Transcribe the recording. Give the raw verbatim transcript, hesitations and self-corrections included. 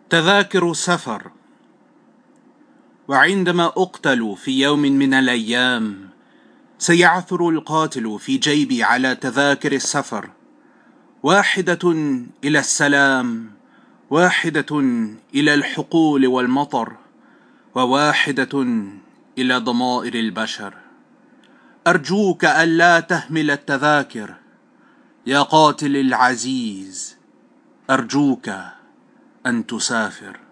تذاكر سفر. وعندما أقتل في يوم من الأيام سيعثر القاتل في جيبي على تذاكر السفر، واحدة إلى السلام، واحدة إلى الحقول والمطر، وواحدة إلى ضمائر البشر. أرجوك ألا تهمل التذاكر يا قاتل العزيز، أرجوك أن تسافر.